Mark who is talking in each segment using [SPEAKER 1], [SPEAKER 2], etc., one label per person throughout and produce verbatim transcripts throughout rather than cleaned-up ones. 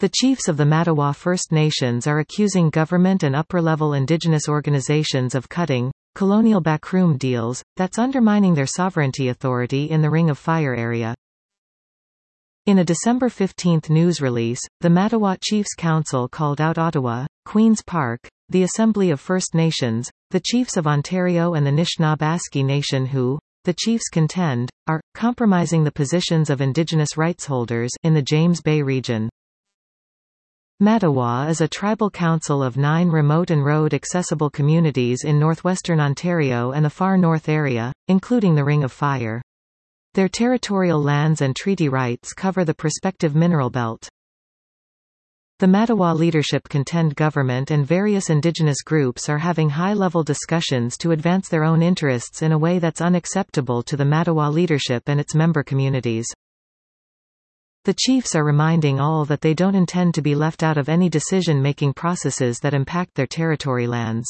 [SPEAKER 1] The chiefs of the Mattawa First Nations are accusing government and upper-level indigenous organizations of cutting colonial backroom deals that's undermining their sovereignty authority in the Ring of Fire area. In a December fifteenth news release, the Mattawa Chiefs Council called out Ottawa, Queen's Park, the Assembly of First Nations, the Chiefs of Ontario and the Anishinaabe Nation who, the chiefs contend, are compromising the positions of Indigenous rights holders in the James Bay region. Mattawa is a tribal council of nine remote and road-accessible communities in northwestern Ontario and the Far North area, including the Ring of Fire. Their territorial lands and treaty rights cover the prospective mineral belt. The Mattawa leadership contend government and various Indigenous groups are having high-level discussions to advance their own interests in a way that's unacceptable to the Mattawa leadership and its member communities. The chiefs are reminding all that they don't intend to be left out of any decision-making processes that impact their territory lands.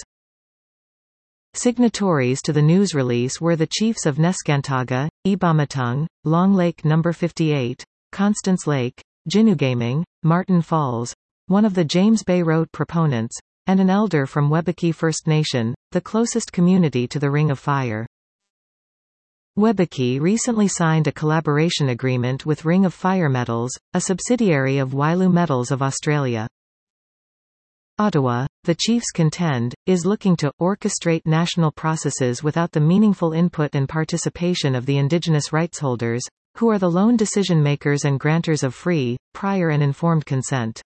[SPEAKER 1] Signatories to the news release were the chiefs of Neskantaga, Ibamatung, Long Lake Number fifty-eight, Constance Lake, Jinugaming, Martin Falls, one of the James Bay Road proponents, and an elder from Webeki First Nation, the closest community to the Ring of Fire. Webeki recently signed a collaboration agreement with Ring of Fire Metals, a subsidiary of Wailu Metals of Australia. Ottawa, the chiefs contend, is looking to orchestrate national processes without the meaningful input and participation of the Indigenous rights holders, who are the lone decision-makers and grantors of free, prior and informed consent.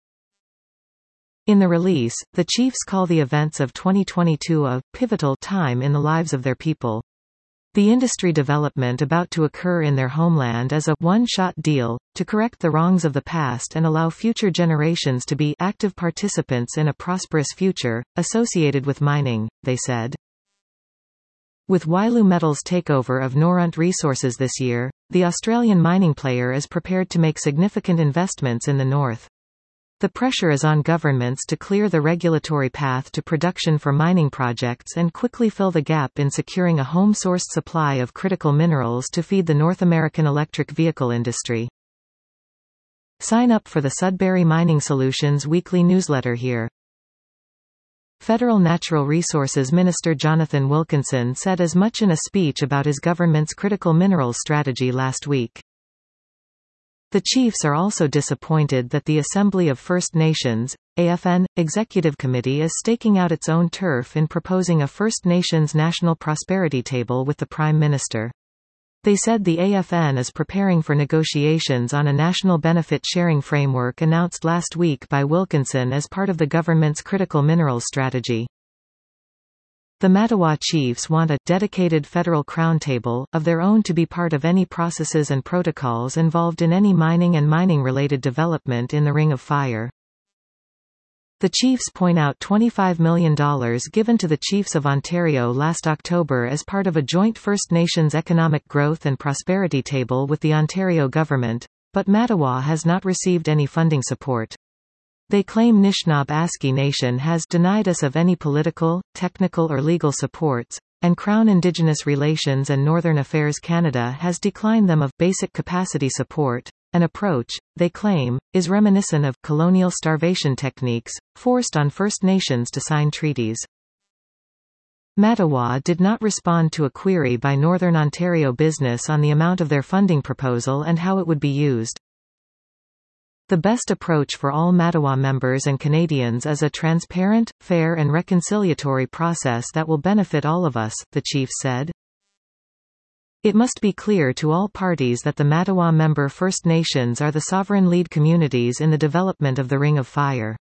[SPEAKER 1] In the release, the chiefs call the events of twenty twenty-two a pivotal time in the lives of their people. The industry development about to occur in their homeland is a one-shot deal, to correct the wrongs of the past and allow future generations to be active participants in a prosperous future, associated with mining, they said. With Wailu Metals' takeover of Norunt Resources this year, the Australian mining player is prepared to make significant investments in the north. The pressure is on governments to clear the regulatory path to production for mining projects and quickly fill the gap in securing a home-sourced supply of critical minerals to feed the North American electric vehicle industry. Sign up for the Sudbury Mining Solutions weekly newsletter here. Federal Natural Resources Minister Jonathan Wilkinson said as much in a speech about his government's critical minerals strategy last week. The chiefs are also disappointed that the Assembly of First Nations, A F N, Executive Committee is staking out its own turf in proposing a First Nations National Prosperity Table with the Prime Minister. They said the A F N is preparing for negotiations on a national benefit sharing framework announced last week by Wilkinson as part of the government's critical minerals strategy. The Mattawa chiefs want a dedicated federal crown table of their own to be part of any processes and protocols involved in any mining and mining-related development in the Ring of Fire. The chiefs point out twenty-five million dollars given to the Chiefs of Ontario last October as part of a joint First Nations Economic Growth and Prosperity Table with the Ontario government, but Mattawa has not received any funding support. They claim Anishinaabe Nation has denied us of any political, technical or legal supports, and Crown Indigenous Relations and Northern Affairs Canada has declined them of basic capacity support. An approach, they claim, is reminiscent of colonial starvation techniques, forced on First Nations to sign treaties. Mattawa did not respond to a query by Northern Ontario Business on the amount of their funding proposal and how it would be used. The best approach for all Mattawa members and Canadians is a transparent, fair and reconciliatory process that will benefit all of us, the chief said. It must be clear to all parties that the Mattawa member First Nations are the sovereign lead communities in the development of the Ring of Fire.